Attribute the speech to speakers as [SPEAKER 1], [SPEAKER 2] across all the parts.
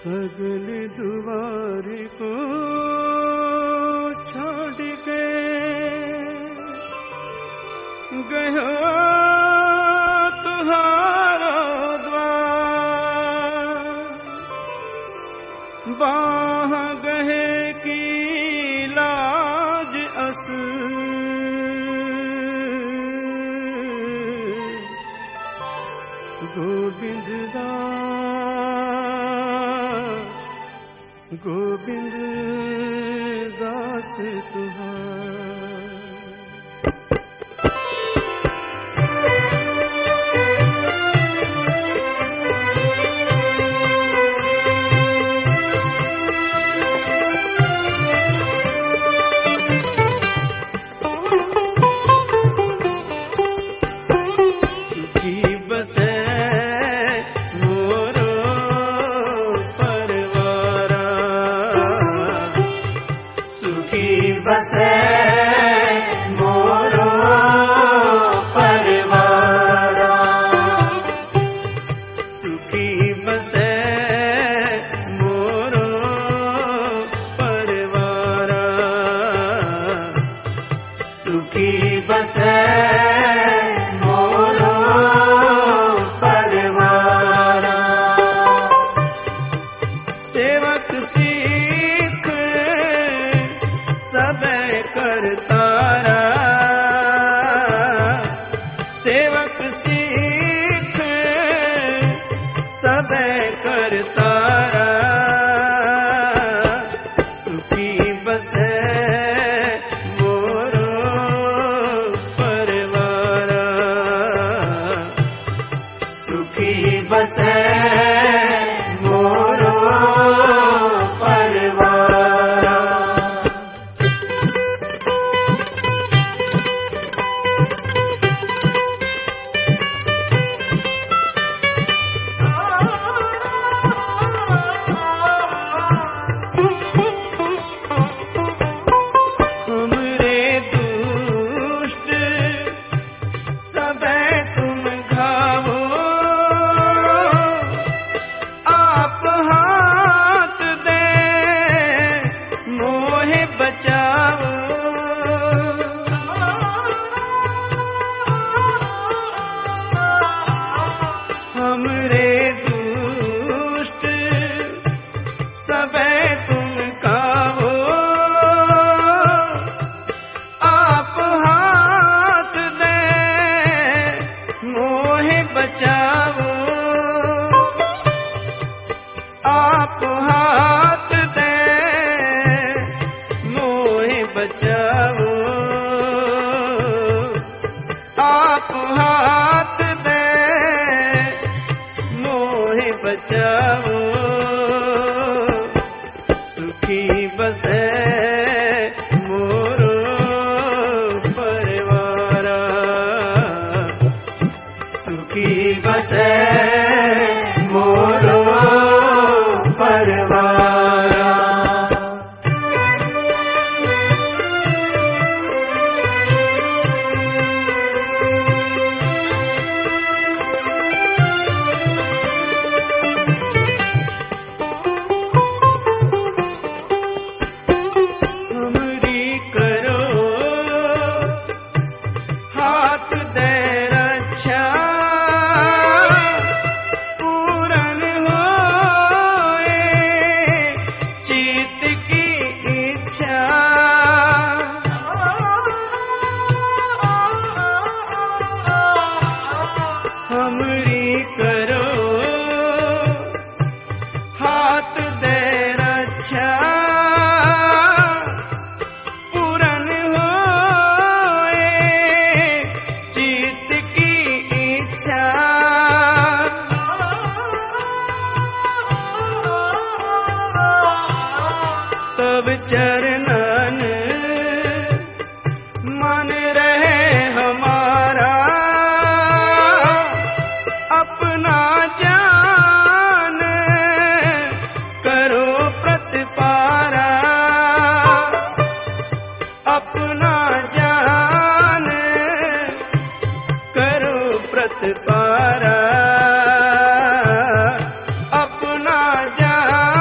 [SPEAKER 1] सगल दुआर को छोड़ के गयो तुहारो द्वार, बाह गहे की लाज अस गोविंद दास तुहार।
[SPEAKER 2] पारा अपना जान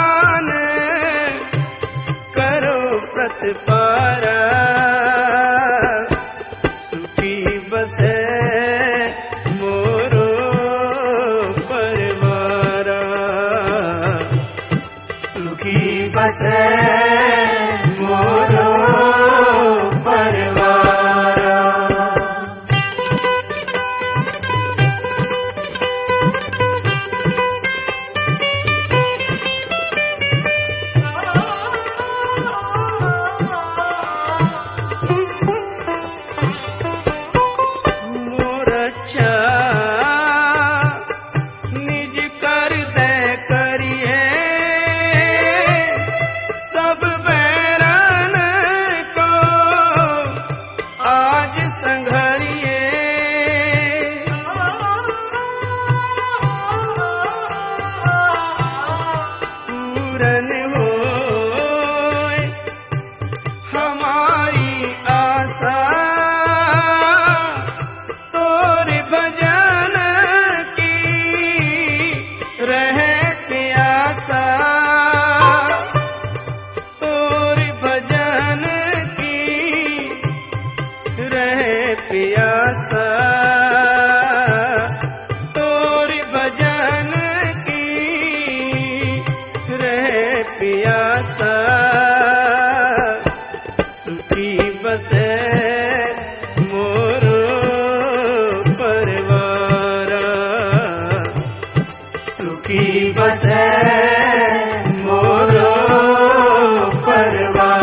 [SPEAKER 1] बसे मोरो परवारा। प्यासा तोरी भजन की रहे प्यासा सुखी बसे मोरो परवारा सुखी बसे मोरो परवारा।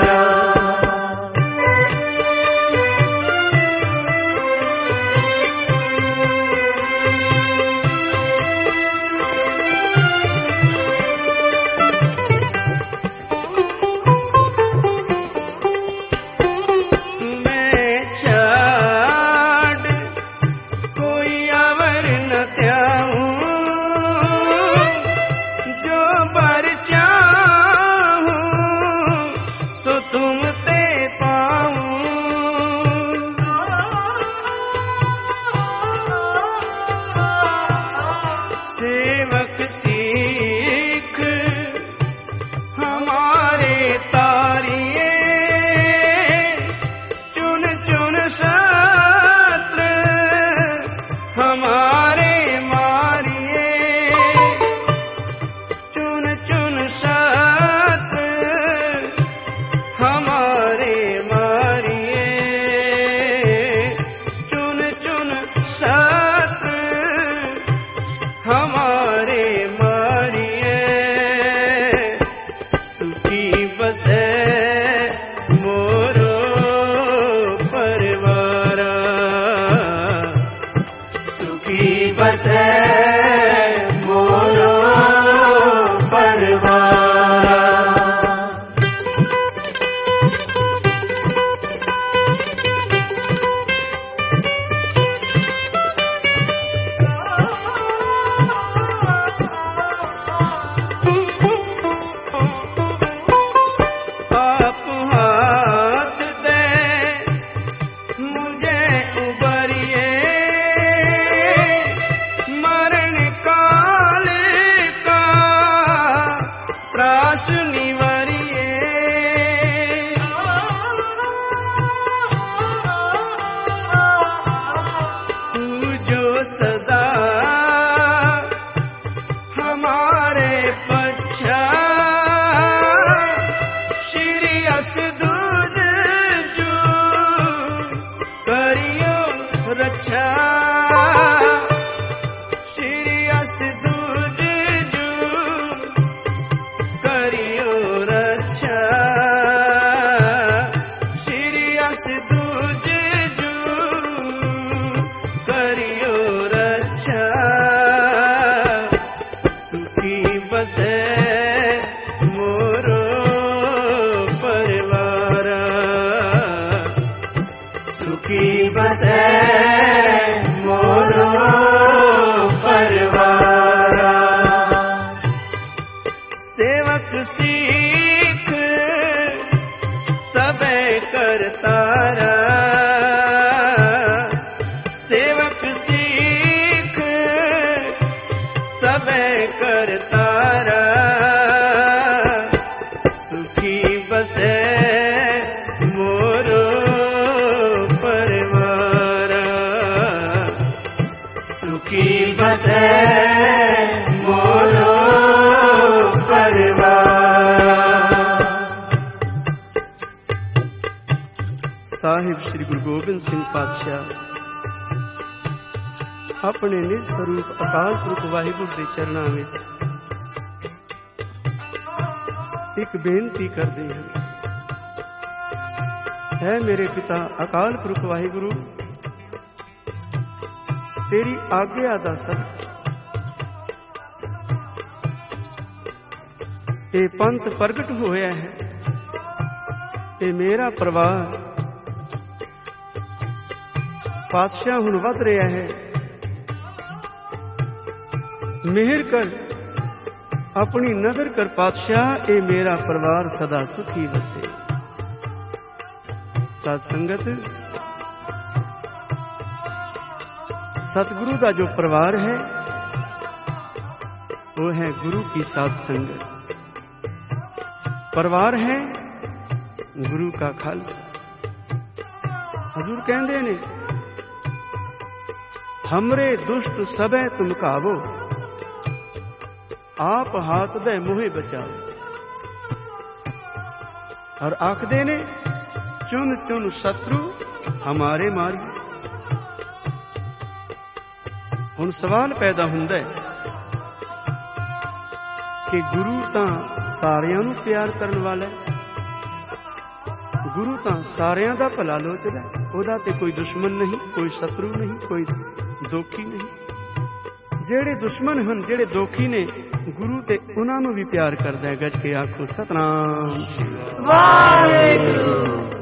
[SPEAKER 1] बसे मोरो परवारा। आप हाथ दे मुझे उबरिए सदा हमारे पच्छा श्री असदूज जो करियो रक्षा श्री असदूज जो करियो रक्षा श्री असदूज जो करियो बसे मोरो परवारा सुखी बसे मोरो परवारा। सेवक सीख सबे करतारा सेवक सीख सबे करतारा बसे मोरो परवारा सुखी बसे मोरो परवारा।
[SPEAKER 2] ਸਾਹਿਬ ਸ੍ਰੀ ਗੁਰੂ ਗੋਬਿੰਦ ਸਿੰਘ ਪਾਤਸ਼ਾਹ ਆਪਣੇ ਨਿਜ ਸਰੂਪ ਅਕਾਲ ਪੁਰਖ ਵਾਹਿਗੁਰੂ ਦੇ ਚਰਨਾਂ ਵਿੱਚ ਇੱਕ ਬੇਨਤੀ ਕਰਦੇ ਹਨ। ਹੈ ਮੇਰੇ ਪਿਤਾ ਅਕਾਲ ਪੁਰਖ ਵਾਹਿਗੁਰੂ, ਤੇਰੀ ਆਗਿਆ ਦਾ ਸਦਕਾ ਇਹ ਪੰਥ ਪ੍ਰਗਟ ਹੋਇਆ ਹੈ ਤੇ ਮੇਰਾ ਪਰਿਵਾਰ ਪਾਤਸ਼ਾਹ ਹੁਣ ਵੱਧ ਰਿਹਾ ਹੈ। ਮਿਹਰ ਕਰ, ਆਪਣੀ ਨਜ਼ਰ ਕਰ ਪਾਤਸ਼ਾਹ, ਇਹ ਮੇਰਾ ਪਰਿਵਾਰ ਸਦਾ ਸੁਖੀ ਵਸੇ। ਸਾਧ ਸੰਗਤ, ਸਤਿਗੁਰੂ ਦਾ ਜੋ ਪਰਿਵਾਰ ਹੈ वो है गुरु की साध संगत। परिवार है गुरु का खालसा। हजूर कहते ने, हमरे दुष्ट सबे तुम कावो, आप हाथ दे मोहे बचाओ। और आखदे ने, चुन चुन शत्रु हमारे मारिए। हुण सवाल पैदा हुंदा है कि गुरु तां सारियां नूं प्यार करन वाला है, गुरु तां सारियां दा भला लोचदा है, ओहदा ते कोई दुश्मन नहीं, कोई शत्रु नहीं, कोई दोखी नहीं। जेड़े दुश्मन हन, जेड़े दोखी ने, गुरु ते उन्हां नूं भी प्यार करदा है। गज के आखो सतनाम वाहिगुरू।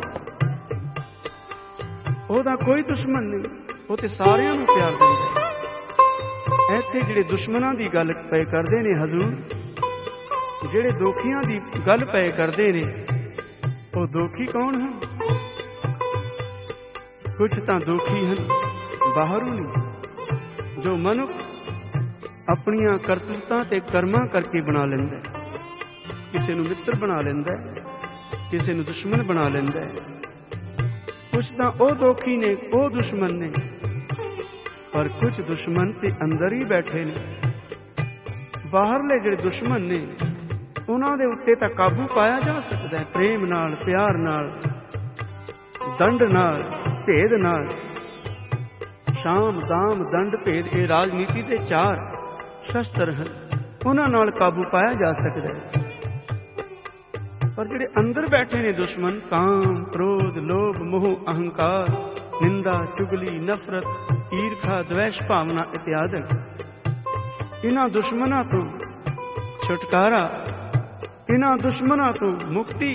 [SPEAKER 2] ओहदा कोई दुश्मन नहीं, वो ते सारियां नूं प्यार करदा है। ਇੱਥੇ ਜਿਹੜੇ ਦੁਸ਼ਮਣਾਂ ਦੀ ਗੱਲ ਪਏ ਕਰਦੇ ਨੇ ਹਜ਼ੂਰ, ਜਿਹੜੇ ਦੋਖੀਆਂ ਦੀ ਗੱਲ ਪਏ ਕਰਦੇ ਨੇ, ਉਹ ਦੋਖੀ ਕੌਣ ਹਨ? ਕੁਝ ਤਾਂ ਦੋਖੀ ਹਨ ਬਾਹਰੋਂ ਨਹੀਂ, ਜੋ ਮਨੁੱਖ ਆਪਣੀਆਂ ਕਰਤੂਤਾਂ ਤੇ ਕਰਮਾਂ ਕਰਕੇ ਬਣਾ ਲੈਂਦਾ, ਕਿਸੇ ਨੂੰ ਮਿੱਤਰ ਬਣਾ ਲੈਂਦਾ, ਕਿਸੇ ਨੂੰ ਦੁਸ਼ਮਣ ਬਣਾ ਲੈਂਦਾ। ਕੁਝ ਤਾਂ ਉਹ ਦੋਖੀ ਨੇ, ਉਹ ਦੁਸ਼ਮਣ ਨੇ, पर कुछ दुश्मन ते अंदर ही बैठे ने। बाहरले जिहड़े दुश्मन ने, उन्हां दे उत्ते तां काबू पाया जा सकदा है, प्रेम नाल, प्यार नाल, दंड नाल, भेद नाल। शाम दाम दंड भेद, ये राजनीति दे 4 शस्त्र हैं, उन्हां नाल काबू पाया जा सकदा है। पर जिहड़े अंदर बैठे ने दुश्मन, काम क्रोध लोभ मोह अहंकार, निंदा चुगली नफरत ईर्खा द्वेष भावना इत्यादि, इन्हां दुश्मनां तो छुटकारा, इन्हां दुश्मनां तो मुक्ति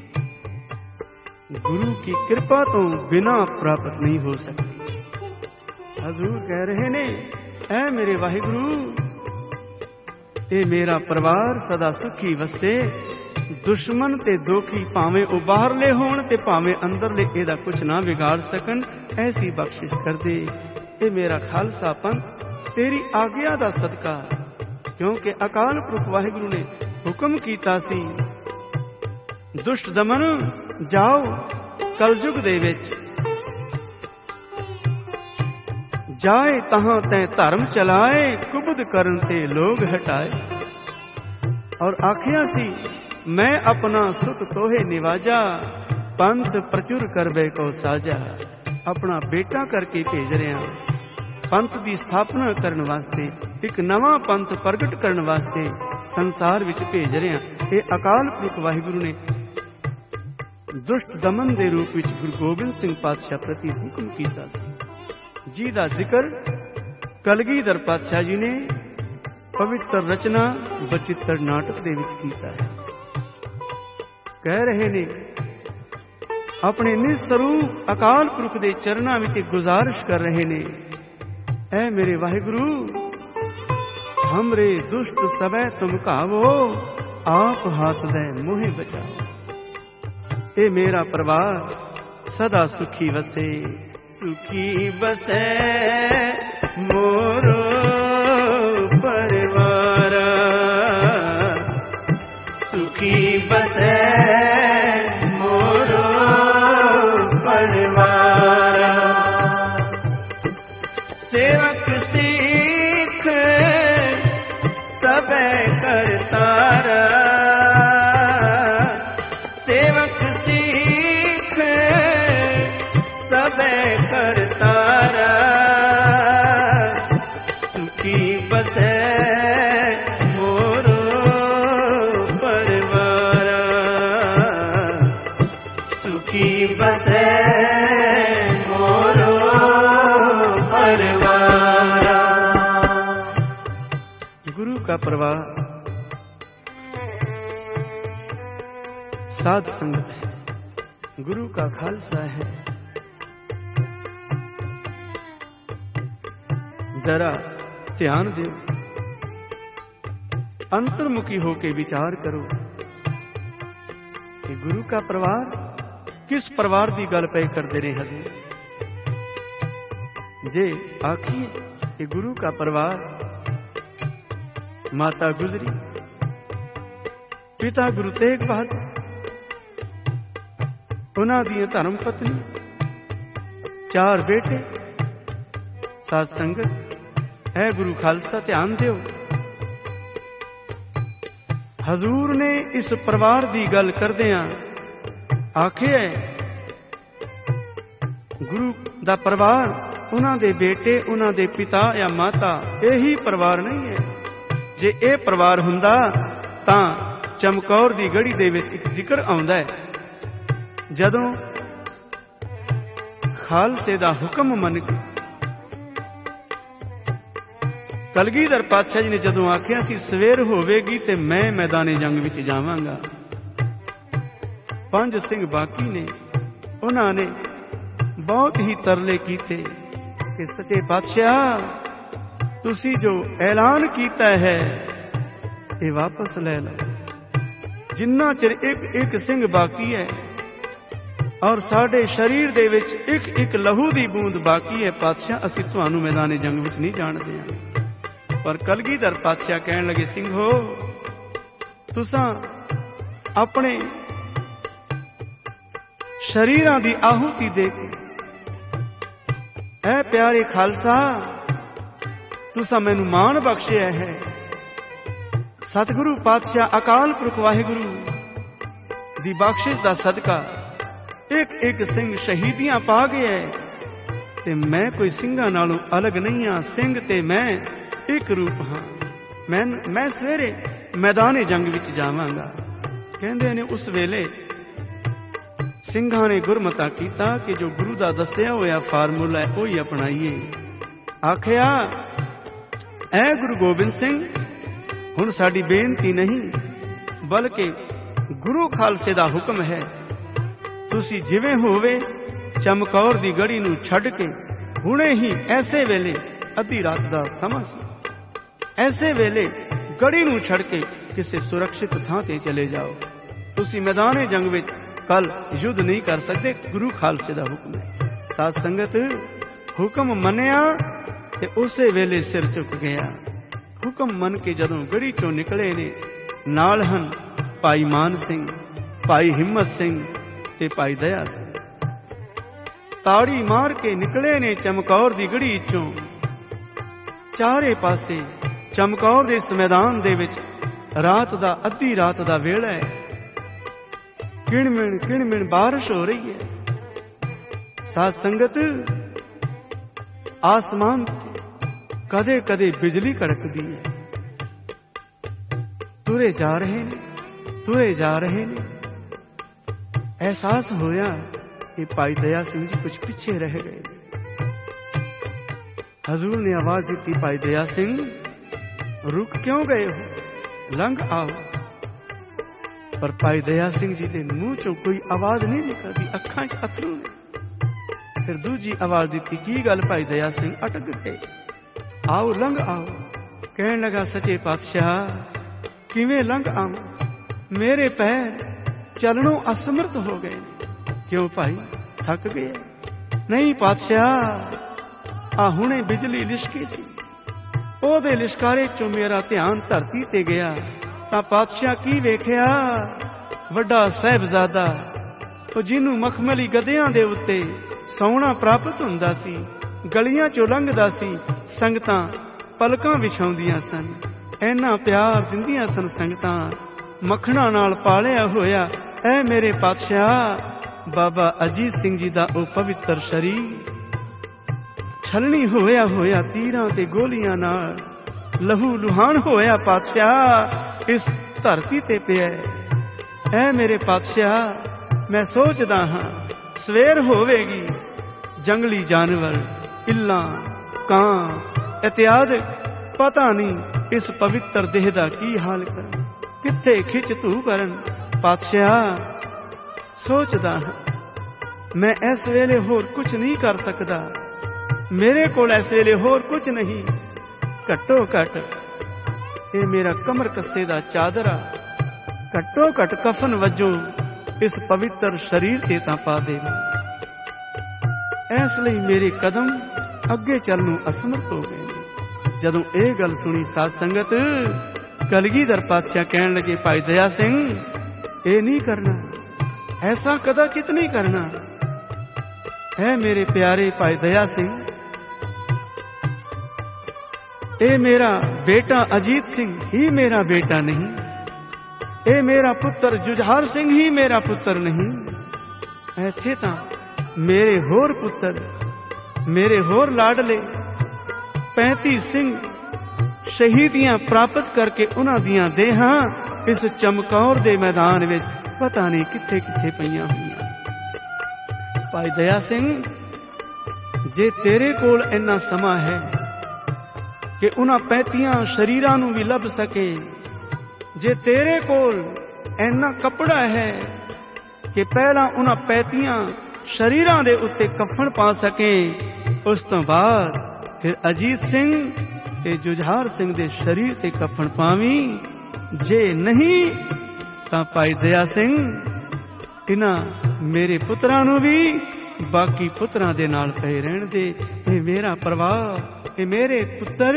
[SPEAKER 2] गुरु की कृपा तो बिना प्राप्त नहीं हो सकती। हजूर कह रहे ने, ऐ मेरे वाहिगुरु, ये मेरा परिवार सदा सुखी वसे। दुश्मन ते दोखी भावें वो बाहरले होण ते भावें अंदरले, इहदा कुछ ना बिगाड़ सकन, ऐसी बख्शिश कर दे। ये मेरा खालसा पंथ तेरी आज्ञा दा सदका, क्योंकि अकाल पुरख वाहिगुरु ने हुक्म कीता सी, दुष्ट दमन जाओ कलयुग दे विच, जाए तहां तैं धर्म चलाए, कुबद करन ते लोग हटाए। और आखिया सी, मैं अपना सुख तोहे निवाजा, पंथ प्रचुर करबे को साजा। अपना बेटा करके भेज रहा, पंथ की स्थापना करने वास्ते, एक नवा पंथ प्रगट करने वास्ते संसार विच भेज रहा। ये अकाल पुरख वाहिगुरु ने दुष्ट दमन के रूप में गुरु गोबिंद सिंह पातशाह प्रति हुक्म किया, जिसका जिक्र कलगीधर पातशाह जी ने पवित्र रचना बचित्र नाटक दे विच कीता है। कह रहे ने, अपने निस्वरूप अकाल पुरख दे चरना विच गुजारिश कर रहे ने, ऐ मेरे वाहिगुरु, हमरे दुष्ट सबे तुम कावो, आप हाथ दे मोहे बचाओ। ए मेरा परिवार सदा सुखी वसे। सुखी बसे मोरो परिवार, सुखी बसे मोरो परिवार। सेवक सीख सबे करतारा, सेवक सीख का परिवार साध संगत है, गुरु का खालसा है। जरा ध्यान दो, अंतर्मुखी होके विचार करो कि गुरु का परिवार किस परिवार की गल पे करते रहे हजूर। जे आखिए कि गुरु का परिवार माता गुजरी, पिता गुरु तेग बहादुर, उन्हां दी धर्म पत्नी, 4 बेटे, साध संगत है गुरु खालसा। ध्यान दिओ, हजूर ने इस परिवार की गल करदियां आखे गुरु दा परिवार उन्हां दे बेटे, उन्हां दे पिता या माता, यही परिवार नहीं है। जे ये परिवार हुंदा तां चमकौर दी गढ़ी दे विच एक जिक्र आउंदा है, जदों खालसे दा हुक्म मन के कलगीधर पातशाह जी ने जदों आखिया सी सवेर होवेगी ते मैं मैदाने जंग विच जावांगा। 5 सिंह बाकी ने, उन्होंने बहुत ही तरले कीते कि सच्चे पातशाह तुसी जो ऐलान कीता है ये वापस ले लो। जिन्ना चिर एक सिंह बाकी है और साडे शरीर दे विच एक लहू दी बूंद बाकी है, पातशाह असीं तुहानूं मैदाने जंग विच नहीं जाण देंगे। पर कलगीधर पातशाह कहण लगे, सिंहो तुसां अपने शरीरां दी आहुति दे के ऐ प्यारे खालसा तुसां मैनूं मान बख्शिया है। सतगुरु पातशाह अकाल पुरख वाहिगुरू दी बख्शिश दा सदका एक सिंह शहीदियां पा गया है ते मैं कोई सिंघां नालों अलग नहीं हाँ। सिंह ते मैं एक रूप हाँ। मैं सवेरे मैदाने जंग विच जावांगा। कहंदे ने उस वेले सिंघां ने गुरमता कीता कि जो गुरु दा दस्सिया होया फार्मूला है वही अपनाइए। आखिया ऐ गुरु गोबिंद सिंह हुण साडी बेनती नहीं बल्कि गुरु खालसे दा हुक्म है, तुसी जिवें होवे चमकौर दी गढ़ी नूं छड्ड के हुणे ही ऐसे वेले अद्धी रात दा समां सी, ऐसे वेले गढ़ी नूं छड्ड के किसी सुरक्षित थां ते चले जाओ। तुसी मैदाने जंग विच कल युद्ध नहीं कर सकते, गुरु खालसे दा हुक्म है। साध संगत हुक्म मनिया ते उसे वेले सिर झुक गया। हुक्म मन के जदों गढ़ी चों निकले ने नाल हन भाई मान सिंह, भाई हिम्मत सिंह ते भाई दया सिंह। ताड़ी मार के निकले ने चमकौर दी गढ़ी चों। चारे पासे चमकौर दे इस मैदान दे विच रात दा अद्धी रात दा वेला है। किणमिण बारिश हो रही है। साध संगत आसमान कदे कदे बिजली कड़कदी है। तुरे जा रहे ने। एहसास होया कि भाई दया सिंह जी कुछ पीछे रह गए। हजूर ने आवाज दी, भाई दया सिंह रुक क्यों गए हो, लंघ आओ। पर भाई दया सिंह जी के मुंह चों कोई आवाज नहीं निकलती, अखां च अथरू ने। फिर दूजी आवाज दी, की गल भाई दया सिंह अटक गए, आओ लंघ आओ। कहन लगा, सच्चे पातशाह किवें लंघ आवां, मेरे पैर चलनों असमर्थ हो गए। क्यों भाई थक गए? नहीं पातशाह, आ हुणे बिजली लिशकी सी, ओदे लिशकारे चों मेरा ध्यान धरती ते गया तां पातशाह की वेखिया, वड्डा साहिबजादा जिन्नू मखमली गधियां दे उत्ते सौना प्राप्त हुंदा सी, गलियां चों लंघदा सी, संगतां पलकां विछाउंदियां सन, ऐना प्यार दिंदियां सन संगतां, मखणा नाल पालिया होया ऐ मेरे पातशाह बाबा अजीत सिंह जी दा ओ पवित्र शरीर छलनी होया तीरां ते गोलियां नाल लहू लुहान होया पातशाह इस धरती ते पिया। ऐ मेरे पातशाह मैं सोचदा हां सवेर होवेगी, जंगली जानवर इल्लां कां इत्यादि पता नहीं ਇਸ ਪਵਿੱਤਰ ਦੇਹ ਦਾ ਕੀ ਹਾਲ ਕਰਾਂ, ਕਿੱਥੇ ਖਿੱਚ ਤੂੰ ਕਰਨ। ਪਾਤਸ਼ਾਹ ਸੋਚਦਾ ਹਾਂ, ਮੈਂ ਇਸ ਵੇਲੇ ਹੋਰ ਕੁਝ ਨਹੀਂ ਕਰ ਸਕਦਾ, ਮੇਰੇ ਕੋਲ ਇਸ ਵੇਲੇ ਹੋਰ ਕੁਝ ਨਹੀਂ। ਘੱਟੋ ਘੱਟ ਇਹ ਮੇਰਾ ਕਮਰ ਕੱਸੇ ਦਾ ਚਾਦਰਾ, ਘੱਟੋ ਘੱਟ ਕਫਨ ਵਜੋਂ ਇਸ ਪਵਿੱਤਰ ਸਰੀਰ ਤੇ ਤਾਂ ਪਾ ਦੇ। ਇਸ ਲਈ ਮੇਰੇ ਕਦਮ ਅੱਗੇ ਚੱਲਣ ਨੂੰ ਅਸਮਰਥ ਹੋ ਗਏ ਨੇ। ਜਦੋਂ ਇਹ ਗੱਲ ਸੁਣੀ ਸਾਧ ਸੰਗਤ, ਕਲਗੀਧਰ ਪਾਤਸ਼ਾਹ ਕਹਿਣ ਲੱਗੇ, ਭਾਈ ਦਇਆ ਸਿੰਘ ਇਹ ਨਹੀਂ ਕਰਨਾ, ਐਸਾ ਕਦਾਚਿਤ ਨਹੀਂ ਕਰਨਾ। ਹੈ ਮੇਰੇ ਪਿਆਰੇ ਭਾਈ ਦਇਆ ਸਿੰਘ, ਇਹ ਮੇਰਾ ਬੇਟਾ ਅਜੀਤ ਸਿੰਘ ਹੀ ਮੇਰਾ ਬੇਟਾ ਨਹੀਂ, ਇਹ ਮੇਰਾ ਪੁੱਤਰ ਜੁਝਾਰ ਸਿੰਘ ਹੀ ਮੇਰਾ ਪੁੱਤਰ ਨਹੀਂ। ਇੱਥੇ ਤਾਂ ਮੇਰੇ ਹੋਰ ਪੁੱਤਰ, ਮੇਰੇ ਹੋਰ ਲਾਡਲੇ 35 ਸਿੰਘ ਸ਼ਹੀਦੀਆਂ ਪ੍ਰਾਪਤ ਕਰਕੇ ਉਹਨਾਂ ਦੀਆਂ ਦੇਹਾਂ ਇਸ ਚਮਕੌਰ ਦੇ ਮੈਦਾਨ ਵਿੱਚ ਪਤਾ ਨਹੀਂ ਕਿੱਥੇ ਕਿੱਥੇ ਪਈਆਂ ਹੋਈਆਂ। ਭਾਈ ਦਇਆ ਸਿੰਘ, ਜੇ ਤੇਰੇ ਕੋਲ ਇੰਨਾ ਸਮਾਂ ਹੈ ਕਿ ਉਹਨਾਂ 35 ਸ਼ਰੀਰਾਂ ਨੂੰ ਵੀ ਲੱਭ ਸਕੇ, ਜੇ ਤੇਰੇ ਕੋਲ ਇੰਨਾ ਕੱਪੜਾ ਹੈ ਕਿ ਪਹਿਲਾਂ ਉਹਨਾਂ 35 ਸ਼ਰੀਰਾਂ ਦੇ ਉੱਤੇ ਕਫਨ ਪਾ ਸਕੇ, ਉਸ ਤੋਂ ਬਾਅਦ ਫਿਰ ਅਜੀਤ ਸਿੰਘ ਤੇ ਜੁਝਾਰ ਸਿੰਘ ਦੇ ਸ਼ਰੀਰ ਤੇ ਕਫਨ ਪਾਵੀਂ। ਜੇ ਨਹੀਂ ਤਾਂ ਭਾਈ ਦਇਆ ਸਿੰਘ, ਇਹਨਾਂ ਮੇਰੇ ਪੁੱਤਰਾਂ ਨੂੰ ਵੀ ਬਾਕੀ ਪੁੱਤਰਾਂ ਦੇ ਨਾਲ ਪਏ ਰਹਿਣ ਦੇ। ਇਹ ਮੇਰਾ ਪਰਿਵਾਰ, ਇਹ ਮੇਰੇ ਪੁੱਤਰ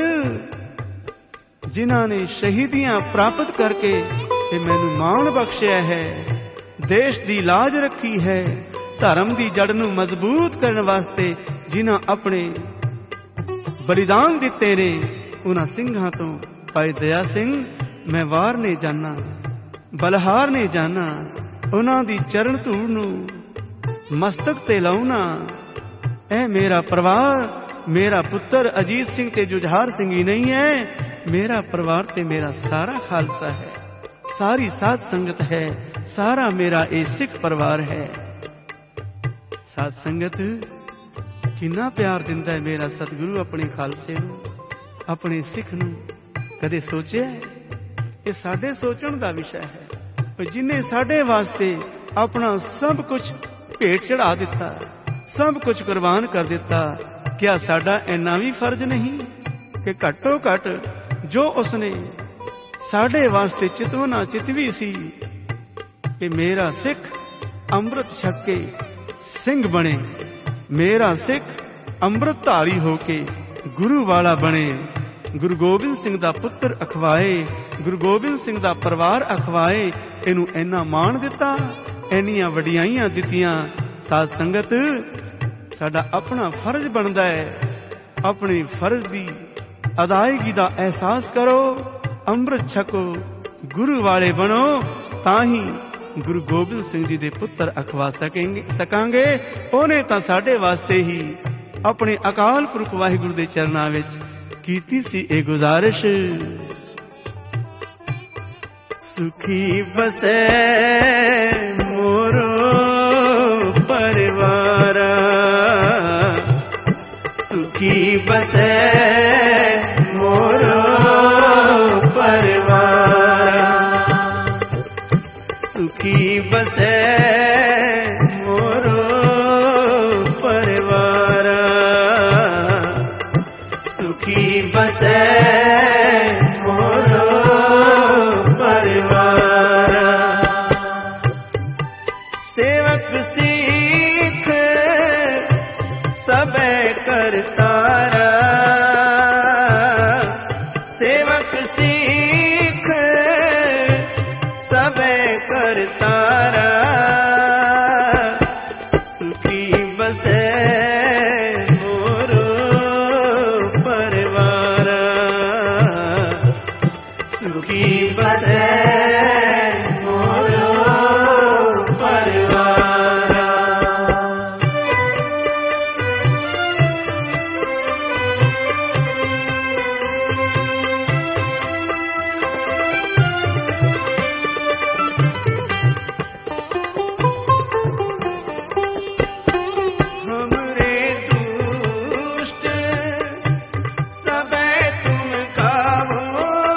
[SPEAKER 2] ਜਿਨ੍ਹਾਂ ਨੇ ਸ਼ਹੀਦੀਆਂ ਪ੍ਰਾਪਤ ਕਰਕੇ ਤੇ ਮੈਨੂੰ ਮਾਣ ਬਖਸ਼ਿਆ ਹੈ, ਦੇਸ਼ ਦੀ ਲਾਜ ਰੱਖੀ ਹੈ, ਧਰਮ ਦੀ ਜੜ ਨੂੰ ਮਜ਼ਬੂਤ ਕਰਨ ਵਾਸਤੇ ਜਿਨ੍ਹਾਂ ਆਪਣੇ ਬਲੀਦਾਨ ਦਿੱਤੇ ਨੇ, ਉਹਨਾਂ ਸਿੰਘਾਂ ਤੋਂ ਭਾਈ ਦਇਆ ਸਿੰਘ ਮੈਂ ਵਾਰ ਨਹੀਂ ਜਾਣਾ, ਬਲਹਾਰ ਨਹੀਂ ਜਾਣਾ। ਉਹਨਾਂ ਦੀ ਚਰਨ ਧੂੜ ਨੂੰ ਮਸਤਕ ਤੇ ਲਾਉਣਾ। ਇਹ ਮੇਰਾ ਪਰਿਵਾਰ, ਮੇਰਾ ਪੁੱਤਰ ਅਜੀਤ ਸਿੰਘ ਤੇ ਜੁਝਾਰ ਸਿੰਘ ਹੀ ਨਹੀਂ ਹੈ, ਮੇਰਾ ਪਰਿਵਾਰ ਤੇ ਮੇਰਾ ਸਾਰਾ ਖਾਲਸਾ ਹੈ, ਸਾਰੀ ਸਾਧ ਸੰਗਤ ਹੈ, ਸਾਰਾ ਮੇਰਾ ਇਹ ਸਿੱਖ ਪਰਿਵਾਰ ਹੈ। ਸਾਧ ਸੰਗਤ ਕਿੰਨਾ ਪਿਆਰ ਦਿੰਦਾ ਹੈ ਮੇਰਾ ਸਤਿਗੁਰੂ ਆਪਣੇ ਖਾਲਸੇ ਨੂੰ, ਆਪਣੇ ਸਿੱਖ ਨੂੰ। ਕਦੇ ਸੋਚਿਆ? ਇਹ ਸਾਡੇ ਸੋਚਣ ਦਾ ਵਿਸ਼ਾ ਹੈ। ਜਿਨੇ ਸਾਡੇ ਵਾਸਤੇ ਆਪਣਾ ਸਭ ਕੁਝ ਭੇਟ ਚੜਾ ਦਿੱਤਾ, ਸਭ ਕੁਝ ਕੁਰਬਾਨ ਕਰ ਦਿੱਤਾ, ਕਿਆ ਸਾਡਾ ਇੰਨਾ ਵੀ ਫਰਜ਼ ਨਹੀਂ ਕਿ ਘੱਟੋ ਘੱਟ ਜੋ ਉਸਨੇ ਸਾਡੇ ਵਾਸਤੇ ਚਿਤਵਨਾ ਚਿਤਵੀ ਸੀ ਕਿ ਮੇਰਾ ਸਿੱਖ ਅੰਮ੍ਰਿਤ ਛਕ ਕੇ ਸਿੰਘ ਬਣੇ, ਮੇਰਾ ਸਿੱਖ ਅੰਮ੍ਰਿਤ ਧਾਰੀ ਹੋ ਕੇ ਗੁਰੂ ਵਾਲਾ ਬਣੇ, ਗੁਰੂ ਗੋਬਿੰਦ ਸਿੰਘ ਦਾ ਪੁੱਤਰ ਅਖਵਾਏ, ਗੁਰੂ ਗੋਬਿੰਦ ਸਿੰਘ ਦਾ ਪਰਿਵਾਰ ਅਖਵਾਏ। ਇਹਨੂੰ ਇੰਨਾ ਮਾਣ ਦਿੱਤਾ, ਇੰਨੀਆਂ ਵਡਿਆਈਆਂ ਦਿੱਤੀਆਂ। ਸਾਧ ਸੰਗਤ, ਸਾਡਾ ਆਪਣਾ ਫਰਜ਼ ਬਣਦਾ ਹੈ, ਆਪਣੇ ਫਰਜ਼ ਦੀ ਅਦਾਇਗੀ ਦਾ ਅਹਿਸਾਸ ਕਰੋ, ਅੰਮ੍ਰਿਤ ਛਕੋ, ਗੁਰੂ ਵਾਲੇ ਬਣੋ, ਤਾਂ ਹੀ ਗੁਰੂ ਗੋਬਿੰਦ ਸਿੰਘ ਜੀ ਦੇ ਪੁੱਤਰ ਅਖਵਾ ਸਕਾਂਗੇ। ਉਹਨੇ ਤਾਂ ਸਾਡੇ ਵਾਸਤੇ ਹੀ ਆਪਣੇ ਅਕਾਲ ਪੁਰਖ ਵਾਹਿਗੁਰੂ ਦੇ ਚਰਨਾਂ ਵਿੱਚ ਕੀਤੀ ਸੀ ਇਹ ਗੁਜ਼ਾਰਿਸ਼। ਸੁਖੀ ਬਸੈ ਮੋਰੋ ਪਰਿਵਾਰਾ, ਸੁਖੀ ਬਸੈ ਮੋਰੋ ਪਰਿਵਾਰਾ, ਸੁਖੀ ਬਸੈ ਮੋਰੋ ਪਰਿਵਾਰਾ, ਸੁਖੀ ਬਸੈ ਮੋਰੋ ਪਰਿਵਾਰਾ। ਸੇਵਕ ਸਿੱਖ ਸਭੈ ਕਰਤਾਰਾ, ਸੇਵਕ ਸਿੱਖ ਸਭੈ ਕਰਤਾਰਾ, ਸੁਖੀ ਬਸੈ ਮੋਰੋ ਪਰਿਵਾਰਾ, ਸੁਖੀ ਬਸੈ ਮੋਰੋ ਪਰਿਵਾਰਾ। हमरे दुष्ट सबे तुम गावो,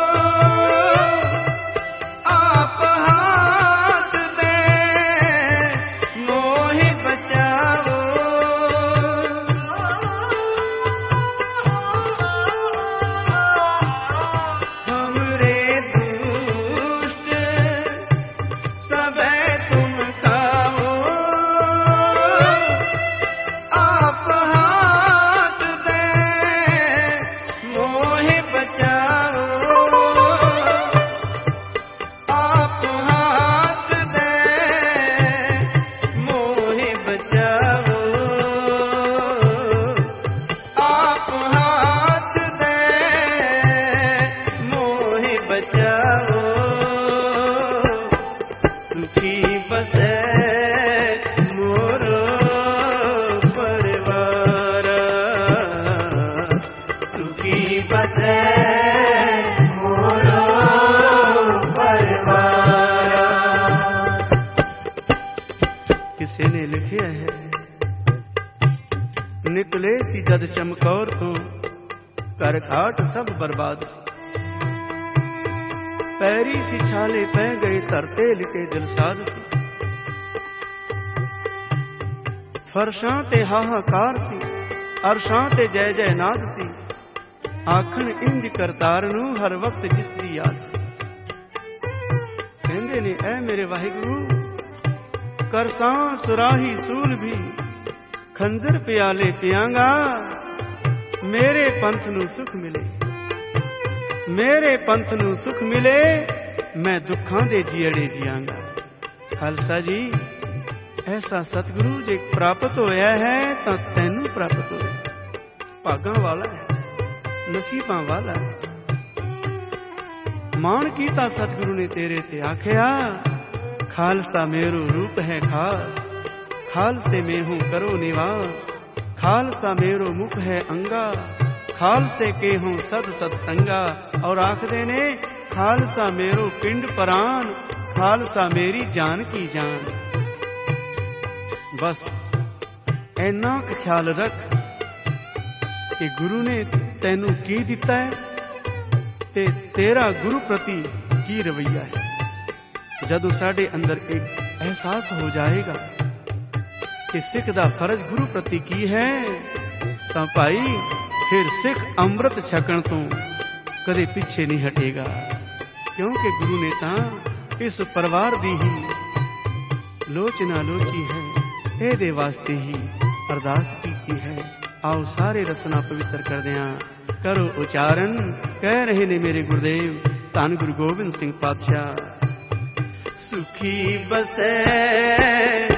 [SPEAKER 2] चमकौर तो कर घाट सब बर्बाद सी। पैरी सी छाले पै गए तरतेल के दिलसाद सी। फरशां ते हाहाकार सी, अरशां ते जय जय नाद सी। आखन इंज करतार नूं हर वक्त जिस दी याद सी। कहंदे ने ऐ मेरे वाहिगुरू, करसां सुराही सूल भी खंजर प्याले पियांगा, मेरे पंथ नूं सुख मिले, मेरे पंथ नूं सुख मिले, मैं दुखां दे जियड़े जियांगा। खालसा जी, ऐसा सतगुरु जे प्राप्त होया है तां तैनूं प्राप्त होया। भागां वाला है, नसीबां वाला है। मान कीता सतगुरु ने तेरे ते आखिया, खालसा मेरो रूप है खास, खालसे में हूं करो निवास। खालसा मेरो मुख है अंगा, खालसे के हूं सद सत्संगा। और आखदे ने खालसा मेरो पिंड परान, खालसा मेरी जान की जान। बस ऐना क ख्याल रख कि गुरु ने तैनू की दिता है ते तेरा गुरु प्रति की रवैया है। जदों साडे अंदर एक एहसास हो जाएगा कि सिख दा फर्ज गुरु प्रति की है, तां भाई फिर सिख अमृत छकण तो कदे पिछे नहीं हटेगा। क्योंकि गुरु ने तां इस परिवार दी ही लोचना लोची है, एदे वास्ते ही अरदास की है। आओ सारे रसना पवित्र कर दियां, करो उचारण। कह रहे ने मेरे गुरुदेव धन गुरु गोबिंद सिंह पातशाह।
[SPEAKER 1] सुखी बसै